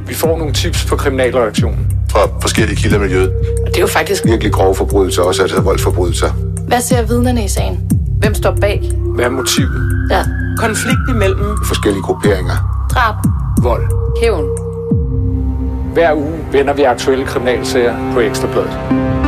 Vi får nogle tips på kriminalreaktionen fra forskellige kilder i miljøet. Og det er jo faktisk virkelig grove forbrydelser, også altså voldsforbrydelser. Hvad ser vidnerne i sagen? Hvem står bag? Hvad er motivet? Ja. Konflikt imellem forskellige grupperinger. Drab. Vold. Hævn. Hver uge vender vi aktuelle kriminalsager på Ekstra Bladet.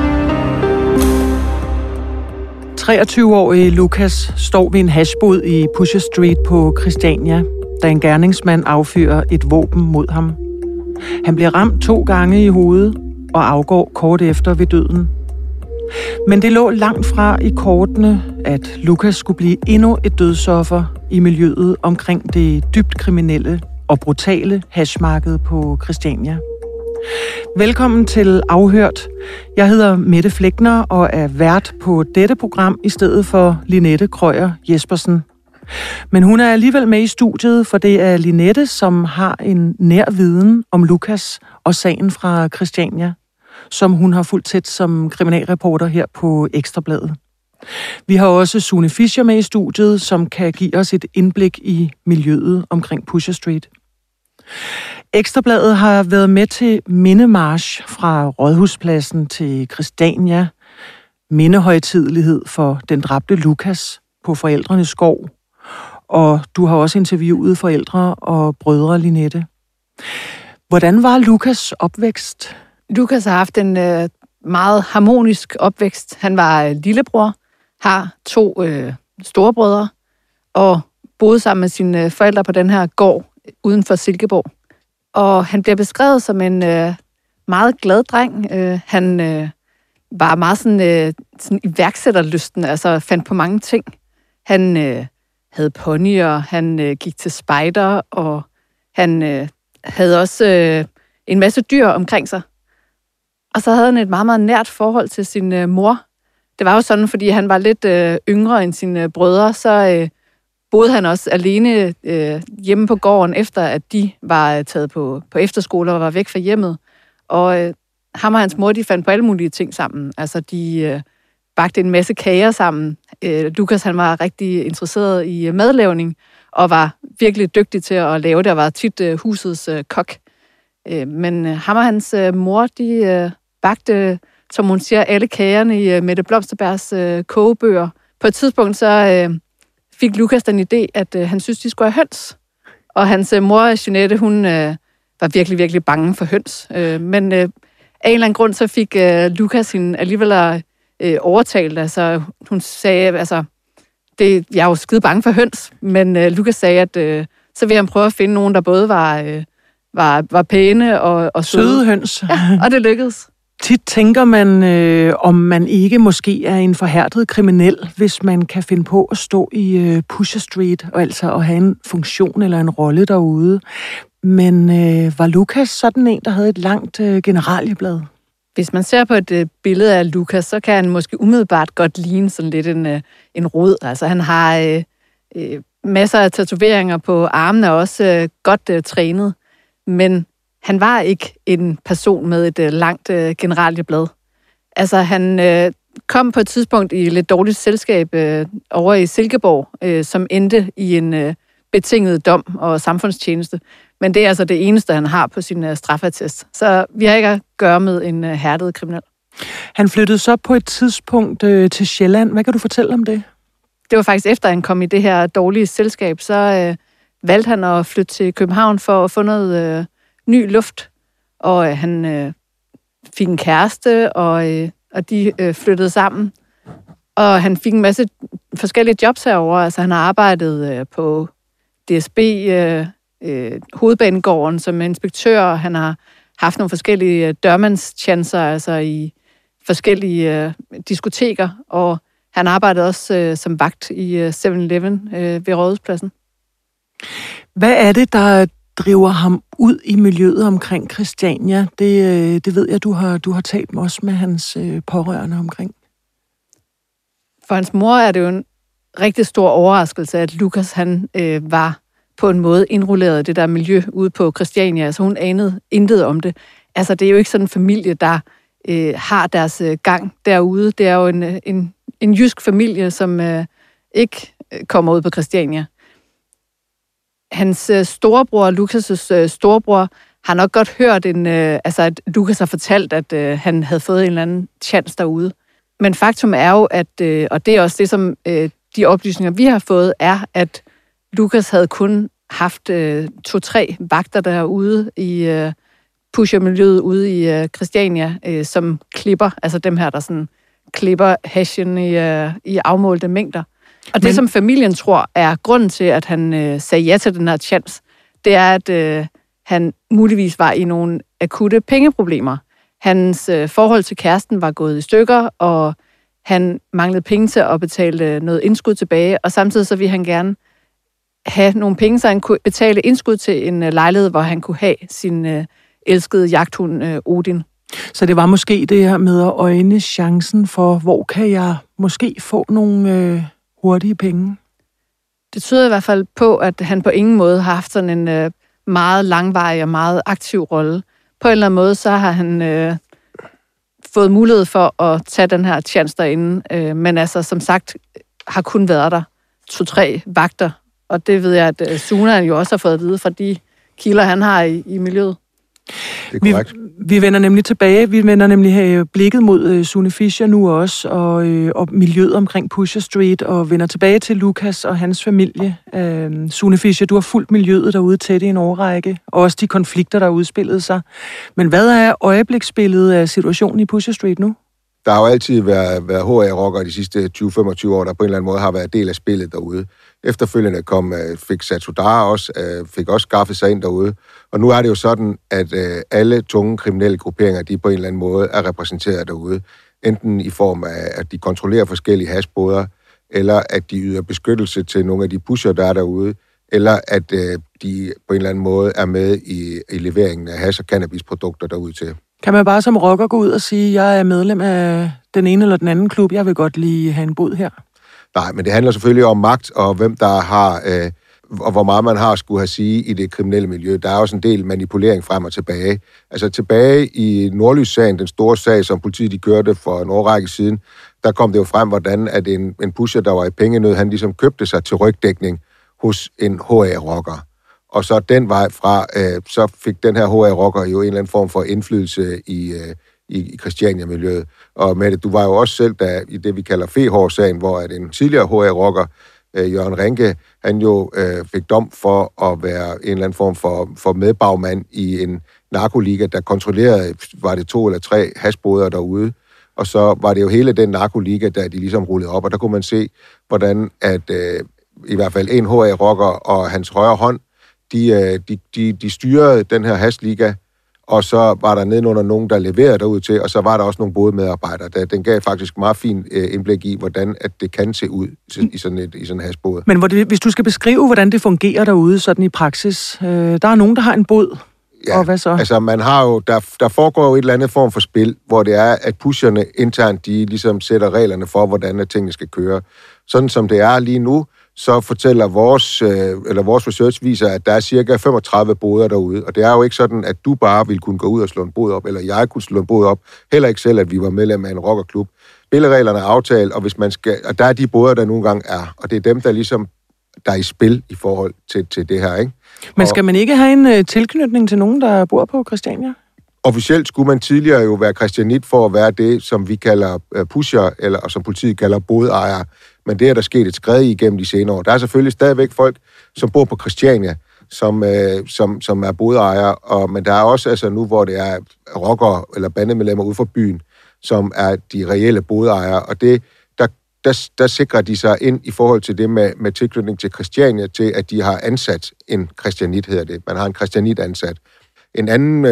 23-årige Lukas står ved en hashbod i Pusher Street på Christiania, da en gerningsmand affyrer et våben mod ham. Han bliver ramt 2 gange i hovedet og afgår kort efter ved døden. Men det lå langt fra i kortene, at Lukas skulle blive endnu et dødsoffer i miljøet omkring det dybt kriminelle og brutale hashmarked på Christiania. Velkommen til Afhørt. Jeg hedder Mette Fleckner og er vært på dette program i stedet for Linette Krøyer Jespersen. Men hun er alligevel med i studiet, for det er Linette, som har en nær viden om Lukas og sagen fra Christiania, som hun har fulgt tæt som kriminalreporter her på Ekstra Bladet. Vi har også Sune Fischer med i studiet, som kan give os et indblik i miljøet omkring Pusher Street. Ekstra Bladet har været med til mindemarch fra Rådhuspladsen til Christiania, mindehøjtidelighed for den dræbte Lukas på Forældrenes Gård, og du har også interviewet forældre og brødre, Linette. Hvordan var Lukas opvækst? Lukas har haft en meget harmonisk opvækst. Han var lillebror, har 2 storebrødre og boede sammen med sine forældre på den her gård uden for Silkeborg. Og han bliver beskrevet som en meget glad dreng. Han var meget sådan iværksætterlysten, altså fandt på mange ting. Han havde ponyer, han gik til spejder, og han havde også en masse dyr omkring sig. Og så havde han et meget, meget nært forhold til sin mor. Det var jo sådan, fordi han var lidt yngre end sine brødre, så boede han også alene hjemme på gården, efter at de var taget på efterskole og var væk fra hjemmet. Og ham og hans mor, de fandt på alle mulige ting sammen. Altså, de bagte en masse kager sammen. Lukas, han var rigtig interesseret i madlavning, og var virkelig dygtig til at lave det, og var tit husets kok. Men ham og hans mor, de bagte, som hun siger, alle kagerne i Mette Blomsterbergs kogebøger. På et tidspunkt så fik Lukas den idé, at han synes, de skulle have høns. Og hans mor, Jeanette, hun var virkelig, virkelig bange for høns. Men af en eller anden grund, så fik Lukas hende alligevel overtalt. Altså, hun sagde, altså, jeg er jo skide bange for høns, men Lukas sagde, at så vil han prøve at finde nogen, der både var pæne og søde høns. Ja, og det lykkedes. Tit tænker man, om man ikke måske er en forhærdet kriminel, hvis man kan finde på at stå i Pusher Street, og altså at have en funktion eller en rolle derude. Men var Lukas sådan en, der havde et langt generalieblad? Hvis man ser på et billede af Lukas, så kan han måske umiddelbart godt ligne sådan lidt en rod. Altså han har masser af tatoveringer på armene, og også godt trænet. Men han var ikke en person med et langt generalieblad. Altså, han kom på et tidspunkt i lidt dårligt selskab over i Silkeborg, som endte i en betinget dom og samfundstjeneste. Men det er altså det eneste, han har på sin straffeattest. Så vi har ikke at gøre med en hærdet kriminel. Han flyttede så på et tidspunkt til Sjælland. Hvad kan du fortælle om det? Det var faktisk efter, han kom i det her dårlige selskab, så valgte han at flytte til København for at få noget ny luft, og han fik en kæreste, og de flyttede sammen. Og han fik en masse forskellige jobs herovre. Altså han har arbejdet på DSB, Hovedbanegården som inspektør. Han har haft nogle forskellige dørmandstjanser, altså i forskellige diskoteker, og han arbejdede også som vagt i 7-Eleven ved Rådhuspladsen. Hvad er det, der driver ham ud i miljøet omkring Christiania? Det ved jeg, du har talt også med hans pårørende omkring. For hans mor er det jo en rigtig stor overraskelse, at Lukas han var på en måde indrulleret i det der miljø ude på Christiania. Altså hun anede intet om det. Altså det er jo ikke sådan en familie, der har deres gang derude. Det er jo en jysk familie, som ikke kommer ud på Christiania. Hans storebror, Lukas' storebror, har nok godt hørt, at Lukas har fortalt, at han havde fået en eller anden chance derude. Men faktum er jo, at, og det er også det, som de oplysninger, vi har fået, er, at Lukas havde kun haft 2-3 vagter derude i pushermiljøet ude i Christiania, som klipper, altså dem her, der sådan klipper hashen i afmålte mængder. Og det, som familien tror, er grunden til, at han sagde ja til den her chance, det er, at han muligvis var i nogle akutte pengeproblemer. Hans forhold til kæresten var gået i stykker, og han manglede penge til at betale noget indskud tilbage, og samtidig så ville han gerne have nogle penge, så han kunne betale indskud til en lejlighed, hvor han kunne have sin elskede jagthund Odin. Så det var måske det her med at øjne chancen for, hvor kan jeg måske få nogle hurtige penge? Det tyder i hvert fald på, at han på ingen måde har haft sådan en meget langvarig og meget aktiv rolle. På en eller anden måde, så har han fået mulighed for at tage den her chance derinde, men altså som sagt har kun været der 2-3 vagter, og det ved jeg, at Sunan jo også har fået at vide fra de kilder, han har i miljøet. Det er korrekt. Vi vender nemlig tilbage. Vi vender nemlig blikket mod Sune Fischer nu også, og miljøet omkring Pusher Street, og vender tilbage til Lukas og hans familie. Sune Fischer, du har fulgt miljøet derude tæt i en årrække, og også de konflikter, der udspillede sig. Men hvad er øjebliksbilledet af situationen i Pusher Street nu? Der har jo altid været HA-rockere de sidste 20-25 år, der på en eller anden måde har været del af spillet derude. Efterfølgende fik Satudarah også, fik også skaffet sig ind derude. Og nu er det jo sådan, at alle tunge kriminelle grupperinger, de på en eller anden måde er repræsenteret derude. Enten i form af, at de kontrollerer forskellige hashboder, eller at de yder beskyttelse til nogle af de pusher, der er derude, eller at de på en eller anden måde er med i leveringen af hash- og cannabisprodukter derude til. Kan man bare som rocker gå ud og sige, jeg er medlem af den ene eller den anden klub, jeg vil godt lige have en bod her? Nej, men det handler selvfølgelig om magt, og hvem der har, og hvor meget man har skulle have sige i det kriminelle miljø. Der er også en del manipulering frem og tilbage. Altså tilbage i Nordlys-sagen, den store sag, som politiet de kørte for en årrække siden, der kom det jo frem, hvordan at en pusher, der var i pengenød, han ligesom købte sig til rygdækning hos en HA-rocker. Og så den vej fra, så fik den her HA-rocker jo en eller anden form for indflydelse i Christiania-miljøet. Og Mette, du var jo også selv der i det, vi kalder Fehår-sagen, hvor at en tidligere HA-rocker, Jørgen Rinke, han jo fik dom for at være en eller anden form for medbagmand i en narkoliga, der kontrollerede, var det 2 eller 3 hashboder derude. Og så var det jo hele den narkoliga, der de ligesom rullede op, og der kunne man se, hvordan at i hvert fald en HA-rocker og hans højre hånd, de styrede den her hashliga, og så var der nedenunder nogen, der leverede derud til, og så var der også nogle bodemedarbejdere. Den gav faktisk meget fin indblik i, hvordan at det kan se ud i sådan en hashbod. Men hvis du skal beskrive, hvordan det fungerer derude sådan i praksis, der er nogen, der har en bod, ja, og hvad så? Altså man har jo, der foregår jo et eller andet form for spil, hvor det er, at pusherne internt, de ligesom sætter reglerne for, hvordan tingene skal køre. Sådan som det er lige nu, så fortæller vores research viser, at der er cirka 35 boder derude, og det er jo ikke sådan, at du bare ville kunne gå ud og slå en bod op, eller jeg kunne slå en bod op, heller ikke selv, at vi var medlem af en rockerklub. Spillereglerne er aftalt, og og der er de boder, der nogle gange er, og det er dem, der ligesom der er i spil i forhold til det her, ikke? Men skal man ikke have en tilknytning til nogen, der bor på Christiania? Officielt skulle man tidligere jo være christianit for at være det, som vi kalder pusher, eller som politiet kalder bodejer. Men det er der sket et skred igennem de senere år. Der er selvfølgelig stadigvæk folk, som bor på Christiania, som er bodejer, men der er også altså nu, hvor det er rockere eller bandemedlemmer ude for byen, som er de reelle bodejer, og det der sikrer de sig ind i forhold til det med tilknytning til Christiania, til at de har ansat en christianit, hedder det. Man har en christianit ansat. En anden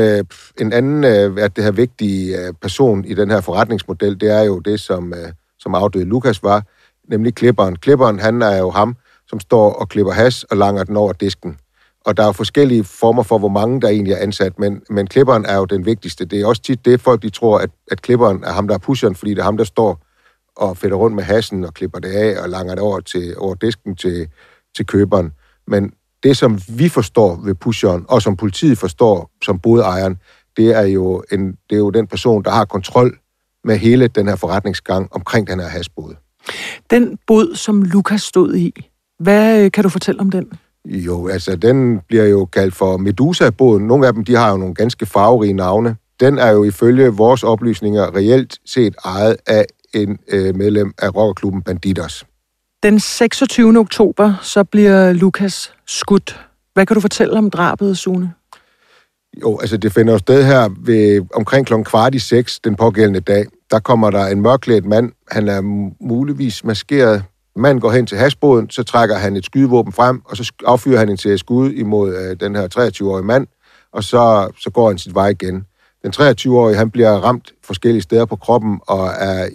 det her vigtige person i den her forretningsmodel, det er jo det, som afdøde Lukas var, nemlig klipperen. Klipperen, han er jo ham, som står og klipper hash og langer den over disken. Og der er jo forskellige former for, hvor mange der egentlig er ansat, men klipperen er jo den vigtigste. Det er også tit det, folk de tror, at klipperen er ham, der er pusheren, fordi det er ham, der står og fedter rundt med hashen og klipper det af og langer det over disken til køberen. Men det, som vi forstår ved pusheren, og som politiet forstår som bodejeren, det er jo den person, der har kontrol med hele den her forretningsgang omkring den her hashbod. Den bod, som Lukas stod i, hvad kan du fortælle om den? Jo, altså den bliver jo kaldt for Medusa-båden. Nogle af dem, de har jo nogle ganske farverige navne. Den er jo ifølge vores oplysninger reelt set ejet af en medlem af rockerklubben Bandidos. Den 26. oktober, så bliver Lukas skudt. Hvad kan du fortælle om drabet, Sune? Jo, altså det finder jo sted her ved omkring 5:15 den pågældende dag. Der kommer der en mørklædt mand. Han er muligvis maskeret. Manden går hen til hashbåden, så trækker han et skydevåben frem, og så affyrer han en serie skud imod den her 23-årige mand, og så går han sit vej igen. Den 23-årige, han bliver ramt forskellige steder på kroppen, og er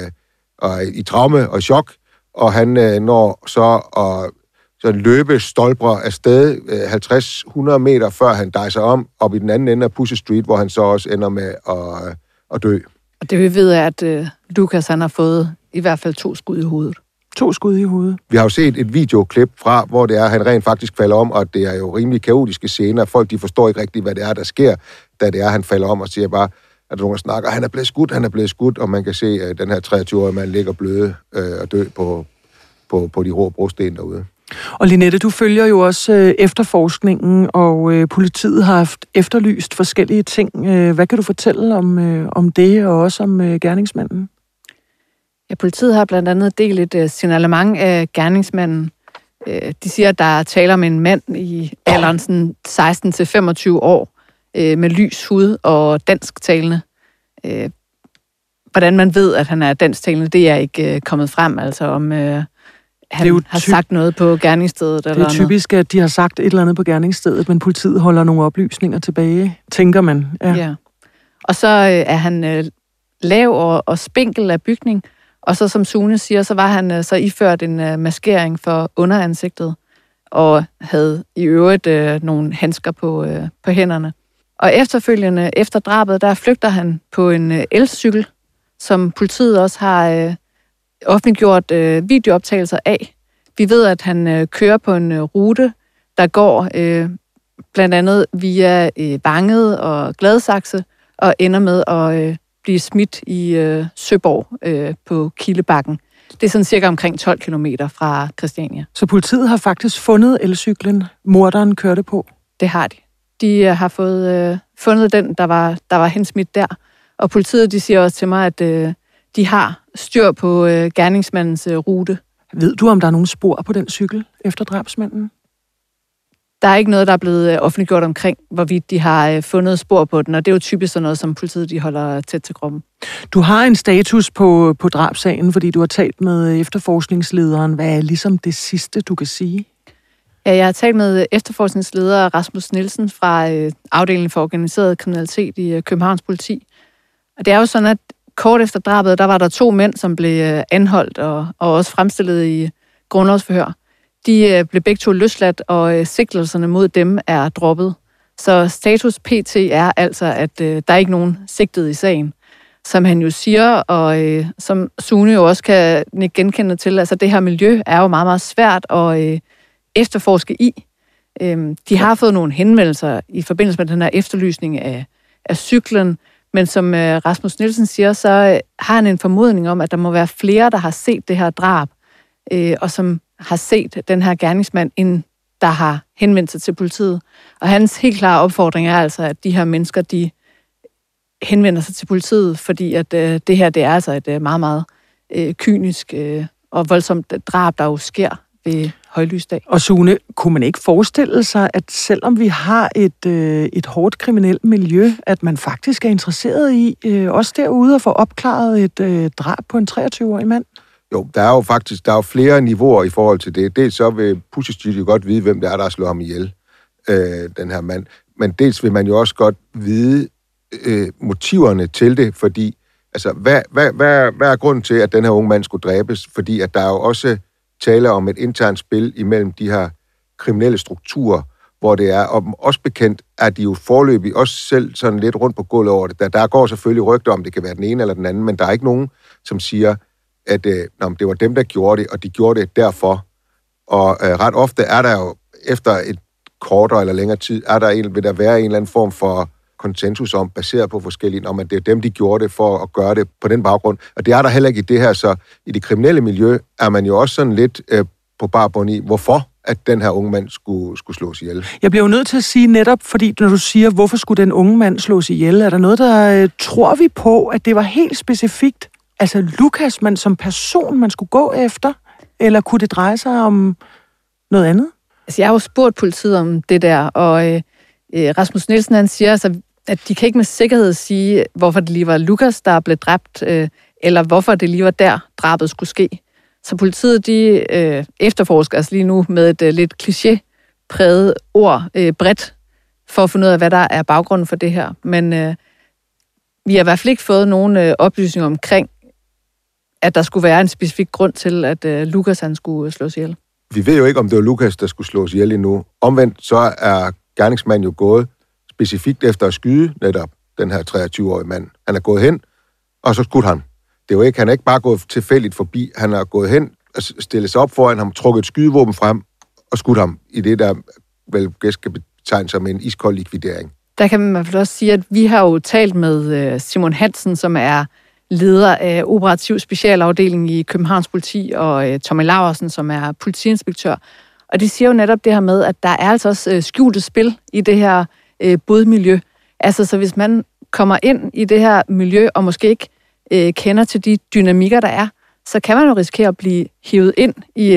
i traume og chok, og han når så løbe stolper afsted 50-100 meter, før han dejser om, op i den anden ende af Pusher Street, hvor han så også ender med at dø. Og det vi ved er, at Lukas han har fået i hvert fald 2 skud i hovedet. 2 skud i hovedet. Vi har jo set et videoklip fra, hvor det er, han rent faktisk falder om, og det er jo rimelig kaotiske scener. Folk, de forstår ikke rigtigt, hvad det er, der sker, da det er, han falder om og siger bare, at nogen snakker, han er blevet skudt, og man kan se, at den her 23-årige mand ligger bløde og dø på de rå brosten derude. Og Linette, du følger jo også efterforskningen, og politiet har haft efterlyst forskellige ting. Hvad kan du fortælle om det, og også om gerningsmanden? Ja, politiet har blandt andet delt et signalement af gerningsmanden. De siger, at der er tale om en mand i alderen 16 til 25 år, med lys hud og dansktalende. Hvordan man ved, at han er dansktalende, det er ikke kommet frem, altså om han har sagt noget på gerningsstedet. Det er typisk, at de har sagt et eller andet på gerningsstedet, men politiet holder nogle oplysninger tilbage, tænker man. Ja. Og så er han lav og spinkel af bygning, og så som Sune siger, så var han så iført en maskering for underansigtet, og havde i øvrigt nogle handsker på hænderne. Og efterfølgende, efter drabet, der flygter han på en elcykel, som politiet også har offentliggjort videooptagelser af. Vi ved, at han kører på en rute, der går blandt andet via Vanget og Gladsaxe, og ender med at blive smidt i Søborg på Kildebakken. Det er sådan cirka omkring 12 kilometer fra Christiania. Så politiet har faktisk fundet elcyklen, morderen kørte på? Det har de. De har fundet den, der var hensmidt der. Og politiet, de siger også til mig, at de har styr på gerningsmandens rute. Ved du, om der er nogen spor på den cykel efter drabsmanden? Der er ikke noget, der er blevet offentliggjort omkring, hvorvidt de har fundet spor på den, og det er jo typisk sådan noget, som politiet de holder tæt til kroppen. Du har en status på drabssagen, fordi du har talt med efterforskningslederen. Hvad er ligesom det sidste, du kan sige? Ja, jeg har talt med efterforskningsleder Rasmus Nielsen fra afdelingen for organiseret kriminalitet i Københavns Politi. Og det er jo sådan, at kort efter drabet, der var der 2 mænd, som blev anholdt og også fremstillet i grundlovsforhør. De blev begge 2 løsladt, og sigtelserne mod dem er droppet. Så status PT er altså, at der er ikke nogen sigtet i sagen. Som han jo siger, og som Sune jo også kan genkende til, altså det her miljø er jo meget, meget svært at efterforske i. De har fået nogle henvendelser i forbindelse med den her efterlysning af cyklen, men som Rasmus Nielsen siger, så har han en formodning om, at der må være flere, der har set det her drab, og som har set den her gerningsmand, end der har henvendt sig til politiet. Og hans helt klare opfordring er altså, at de her mennesker, de henvender sig til politiet, fordi at det her, det er altså et meget, meget kynisk og voldsomt drab, der jo sker ved højlysdag. Og Sune, kunne man ikke forestille sig, at selvom vi har et hårdt kriminelt miljø, at man faktisk er interesseret i også derude at få opklaret et drab på en 23-årig mand? Jo, der er jo flere niveauer i forhold til det. Dels så vil Pusher Street jo godt vide, hvem det er, der slår ham ihjel, den her mand. Men dels vil man jo også godt vide motiverne til det, fordi altså, hvad er grunden til, at den her unge mand skulle dræbes? Fordi at der er jo også tale om et internt spil imellem de her kriminelle strukturer, hvor det er, og også bekendt, at de jo foreløbig også selv sådan lidt rundt på gulvet over det. Der går selvfølgelig rygter om, det kan være den ene eller den anden, men der er ikke nogen, som siger, at det var dem, der gjorde det, og de gjorde det derfor. Og ret ofte er der jo, efter et kortere eller længere tid, vil der være en eller anden form for konsensus om, baseret på forskellige, om at det er dem, de gjorde det for at gøre det på den baggrund. Og det er der heller ikke i det her, så i det kriminelle miljø er man jo også sådan lidt på barbund i, hvorfor at den her unge mand skulle slås ihjel. Jeg bliver jo nødt til at sige netop, fordi når du siger, hvorfor skulle den unge mand slås ihjel, er der noget, der tror vi på, at det var helt specifikt, altså Lukas, man som person, man skulle gå efter, eller kunne det dreje sig om noget andet? Altså, jeg har jo spurgt politiet om det der, og Rasmus Nielsen, han siger altså, at de kan ikke med sikkerhed sige, hvorfor det lige var Lukas, der blev dræbt, eller hvorfor det lige var der, drabet skulle ske. Så politiet, de efterforsker altså lige nu med et lidt kliché-præget ord bredt, for at finde ud af, hvad der er baggrunden for det her. Men vi har i hvert fald ikke fået nogen oplysninger omkring, at der skulle være en specifik grund til, at Lukas han skulle slås ihjel. Vi ved jo ikke, om det var Lukas, der skulle slås ihjel endnu. Omvendt så er gerningsmanden jo gået specifikt efter at skyde netop den her 23-årige mand. Han er gået hen, og så skudt ham. Det er jo ikke, han er ikke bare gået tilfældigt forbi. Han er gået hen og stillet sig op foran ham, trukket et skydevåben frem og skudt ham i det, der vel skal betegnes som en iskold likvidering. Der kan man i hvert fald også sige, at vi har jo talt med Simon Hansen, som er leder af operativ specialafdeling i Københavns Politi, og Tommy Laursen, som er politiinspektør. Og de siger jo netop det her med, at der er altså også skjulte spil i det her bodmiljø. Altså, så hvis man kommer ind i det her miljø, og måske ikke kender til de dynamikker, der er, så kan man jo risikere at blive hivet ind i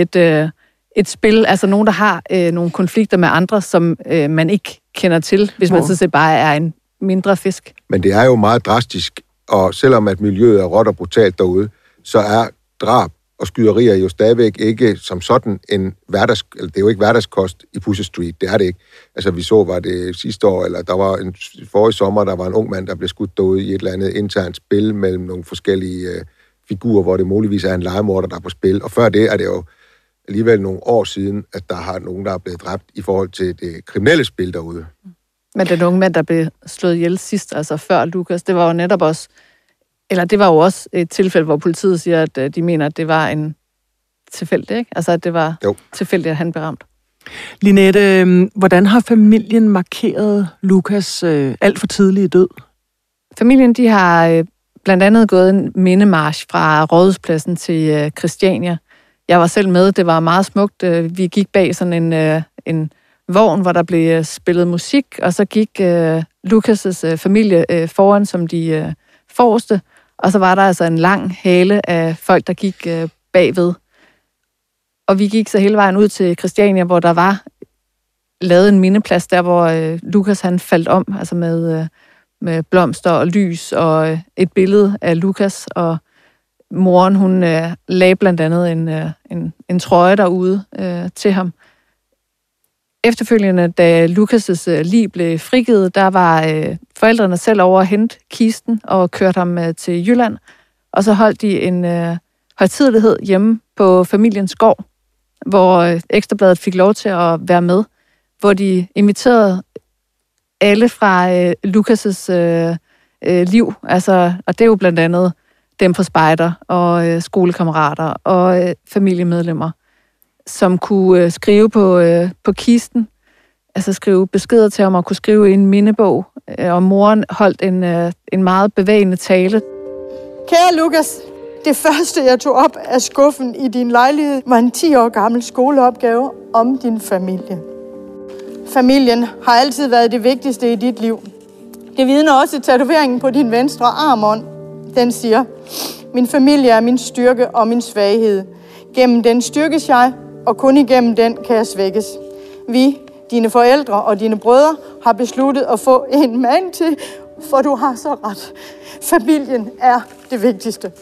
et spil, altså nogen, der har nogle konflikter med andre, som man ikke kender til, hvis man så set bare er en mindre fisk. Men det er jo meget drastisk, og selvom at miljøet er råt og brutalt derude, så er drab og skyderier jo stadigvæk ikke som sådan en det er jo ikke hverdagskost i Pusher Street, det er det ikke. Altså vi så, var det sidste år, eller der var en forrige sommer, der var en ung mand, der blev skudt derude i et eller andet internt spil mellem nogle forskellige figurer, hvor det muligvis er en legemorder, der er på spil. Og før det er det jo alligevel nogle år siden, at der har nogen, der er blevet dræbt i forhold til det kriminelle spil derude. Men den unge mand, der blev slået ihjel sidst, altså før Lukas, det var jo netop også, eller det var jo også et tilfælde, hvor politiet siger, at de mener, at det var en tilfælde, ikke? Altså, at det var tilfældigt, at han blev ramt. Linette, hvordan har familien markeret Lukas alt for tidlige død? Familien, de har blandt andet gået en mindemarch fra Rådhuspladsen til Christiania. Jeg var selv med, det var meget smukt. Vi gik bag sådan en vogn, hvor der blev spillet musik, og så gik Lukas' familie foran som de forreste, og så var der altså en lang hale af folk, der gik bagved. Og vi gik så hele vejen ud til Christiania, hvor der var lavet en mindeplads, der hvor Lukas han faldt om, altså med blomster og lys, og et billede af Lukas, og moren, hun lagde blandt andet en trøje derude til ham. Efterfølgende, da Lukas' lig blev frigivet, der var forældrene selv over at hente kisten og kørte ham til Jylland. Og så holdt de en højtidelighed hjemme på familiens gård, hvor Ekstrabladet fik lov til at være med, hvor de inviterede alle fra Lukas' liv. Altså, og det er jo blandt andet dem fra spejder og skolekammerater og familiemedlemmer, som kunne skrive på kisten, altså skrive beskeder til ham og kunne skrive i en mindebog. Og moren holdt en meget bevægende tale. Kære Lukas, det første, jeg tog op af skuffen i din lejlighed, var en 10 år gammel skoleopgave om din familie. Familien har altid været det vigtigste i dit liv. Det vidner også tatoveringen på din venstre arm. Den siger, min familie er min styrke og min svaghed. Gennem den styrkes jeg, og kun igennem den kan jeg svækkes. Vi, dine forældre og dine brødre, har besluttet at få en mand til, for du har så ret. Familien er det vigtigste.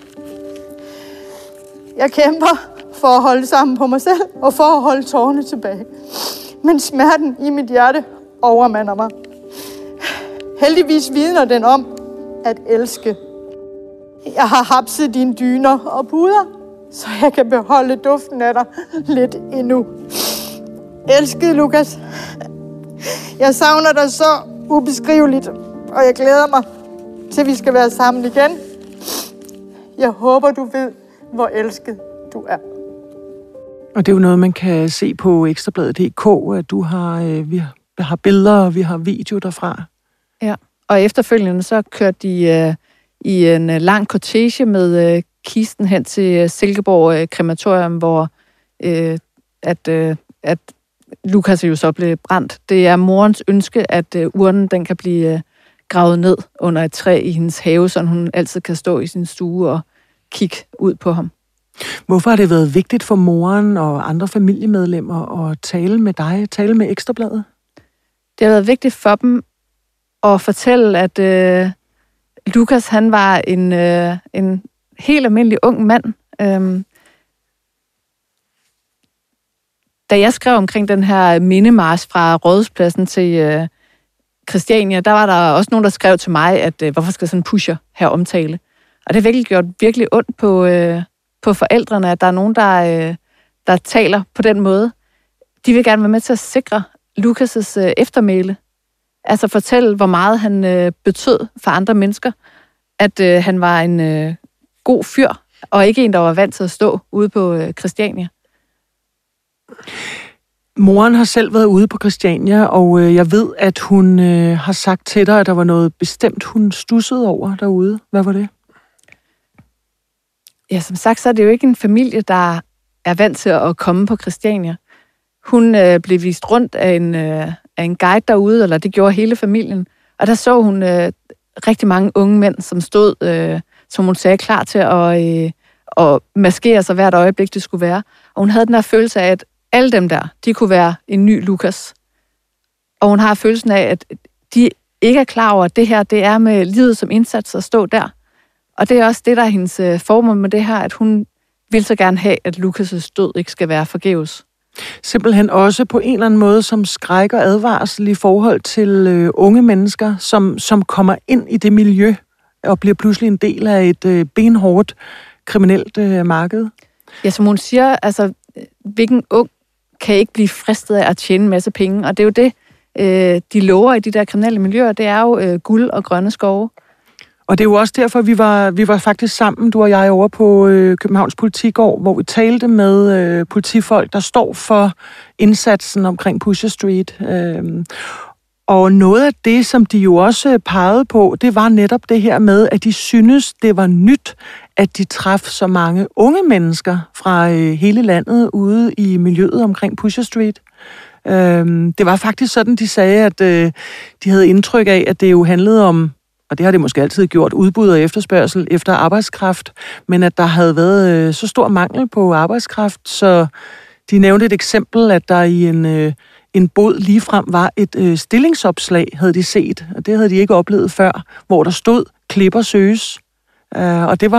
Jeg kæmper for at holde sammen på mig selv og for at holde tårerne tilbage. Men smerten i mit hjerte overmander mig. Heldigvis vidner den om at elske. Jeg har hapset dine dyner og puder, så jeg kan beholde duften af dig lidt endnu. Elskede Lukas, jeg savner dig så ubeskriveligt, og jeg glæder mig til, vi skal være sammen igen. Jeg håber, du ved, hvor elsket du er. Og det er jo noget, man kan se på ekstrabladet.dk, at du vi har billeder, og vi har video derfra. Ja, og efterfølgende så kørte de i en lang kortege med kisten hen til Silkeborg Krematorium, hvor at Lukas jo så blev brændt. Det er morens ønske, at urnen den kan blive gravet ned under et træ i hendes have, så hun altid kan stå i sin stue og kigge ud på ham. Hvorfor har det været vigtigt for moren og andre familiemedlemmer at tale med dig, tale med Ekstra Bladet? Det har været vigtigt for dem at fortælle, at Lukas, han var en helt almindelig ung mand. Da jeg skrev omkring den her mindemarch fra Rådhuspladsen til Christiania, der var der også nogen, der skrev til mig, at hvorfor skal sådan en pusher her omtale? Og det har virkelig gjort virkelig ondt på forældrene, at der er nogen, der taler på den måde. De vil gerne være med til at sikre Lukas' eftermæle. Altså fortælle, hvor meget han betød for andre mennesker. At han var en god fyr, og ikke en, der var vant til at stå ude på Christiania. Moren har selv været ude på Christiania, og jeg ved, at hun har sagt til dig, at der var noget bestemt, hun stussede over derude. Hvad var det? Ja, som sagt, så er det jo ikke en familie, der er vant til at komme på Christiania. Hun blev vist rundt af en guide derude, eller det gjorde hele familien. Og der så hun rigtig mange unge mænd, som stod, som hun sagde, klar til at maskere sig hvert øjeblik, det skulle være. Og hun havde den her følelse af, at alle dem der, de kunne være en ny Lukas. Og hun har følelsen af, at de ikke er klar over, at det her, det er med livet som indsats at stå der. Og det er også det, der er hendes formål med det her, at hun vil så gerne have, at Lukas' død ikke skal være forgæves. Simpelthen også på en eller anden måde som skræk og advarsel i forhold til unge mennesker, som kommer ind i det miljø og bliver pludselig en del af et benhårdt kriminelt marked. Ja, som hun siger, altså hvilken ung kan ikke blive fristet af at tjene en masse penge, og det er jo det, de lover i de der kriminelle miljøer, det er jo guld og grønne skove. Og det er jo også derfor, vi var faktisk sammen, du og jeg, over på Københavns Politigård, hvor vi talte med politifolk, der står for indsatsen omkring Pusher Street. Og noget af det, som de jo også pegede på, det var netop det her med, at de synes, det var nyt, at de traf så mange unge mennesker fra hele landet ude i miljøet omkring Pusher Street. Det var faktisk sådan, de sagde, at de havde indtryk af, at det jo handlede om, og det har det måske altid gjort, udbud og efterspørgsel efter arbejdskraft, men at der havde været så stor mangel på arbejdskraft, så de nævnte et eksempel, at der i en bod ligefrem var et stillingsopslag, havde de set, og det havde de ikke oplevet før, hvor der stod, klipper søges. Og det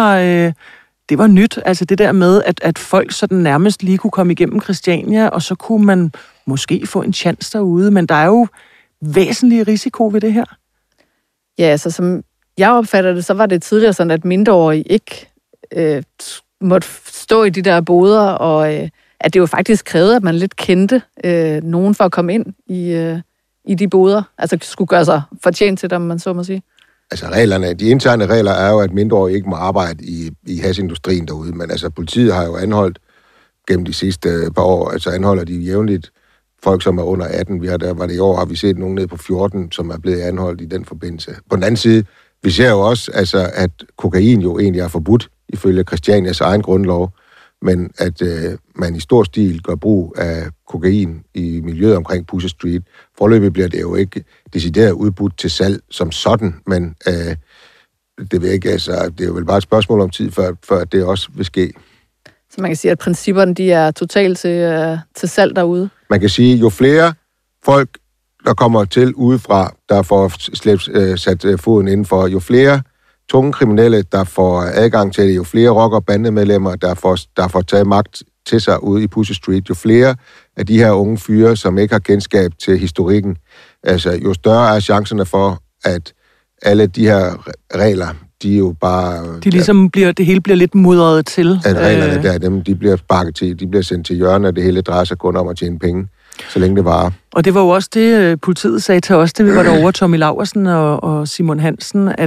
var nyt, altså det der med, at folk sådan nærmest lige kunne komme igennem Christiania, og så kunne man måske få en chance derude, men der er jo væsentlig risiko ved det her. Ja, altså som jeg opfatter det, så var det tidligere sådan, at mindreårige ikke måtte stå i de der boder, og at det jo faktisk krævede, at man lidt kendte nogen for at komme ind i de boder. Altså skulle gøre sig fortjent til dem, man så må sige. Altså reglerne, de interne regler er jo, at mindreårige ikke må arbejde i hasindustrien derude, men altså politiet har jo anholdt gennem de sidste par år, altså anholder de jævnligt folk, som er under 18. Var det i år, har vi set nogen ned på 14, som er blevet anholdt i den forbindelse. På den anden side, vi ser jo også, altså, at kokain jo egentlig er forbudt ifølge Christianias egen grundlov, men at man i stor stil gør brug af kokain i miljøet omkring Pusher Street. Foreløbig bliver det jo ikke decideret udbudt til salg som sådan, men det vil ikke, altså, det er jo vel bare et spørgsmål om tid, før det også vil ske. Så man kan sige, at principperne, de er totalt til salg derude? Man kan sige, jo flere folk, der kommer til udefra, der får sat foden indenfor, jo flere tunge kriminelle, der får adgang til det, jo flere rocker- og bandemedlemmer, der får taget magt til sig ude i Pusher Street, jo flere af de her unge fyre, som ikke har kendskab til historikken, altså jo større er chancerne for, at alle de her regler, de jo bare... det hele bliver lidt mudret til. At reglerne der, dem, de bliver sparket til, de bliver sendt til hjørne, og det hele drejer sig kun om at tjene penge, så længe det varer. Og det var jo også det, politiet sagde til os, det vi var derovre, Tommy Laursen og Simon Hansen, at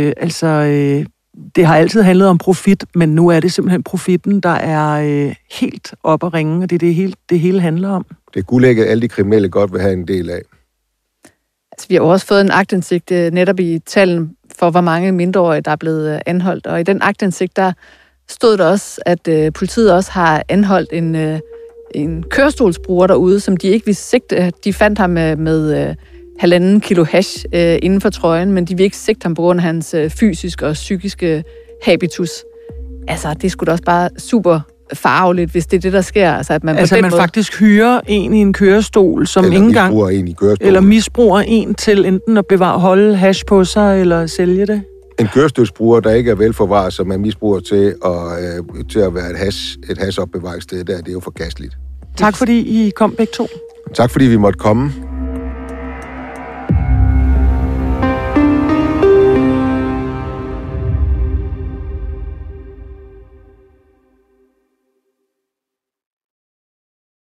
det har altid handlet om profit, men nu er det simpelthen profitten, der er helt op at ringe, og det er det hele handler om. Det er guldægget, alle de kriminelle godt vil have en del af. Altså, vi har også fået en aktindsigt netop i tallene for, hvor mange mindreårige, der er blevet anholdt. Og i den aktindsigt, der stod der også, at politiet også har anholdt en kørestolsbruger derude, som de ikke vidste sigte. De fandt ham med 1,5 kilo hash inden for trøjen, men de ville ikke sigte ham på grund af hans fysiske og psykiske habitus. Altså, det skulle da også bare super farveligt, hvis det er det, der sker. Altså, at man, på den man måde faktisk hyrer en i en kørestol, som eller ikke engang... en i kørestol. Eller misbruger en til enten at holde hash på sig, eller sælge det. En kørestolsbruger, der ikke er velforvaret, som man misbruger til at være et hashopbevaringssted, det er jo forkasteligt. Tak fordi I kom begge to. Tak fordi vi måtte komme.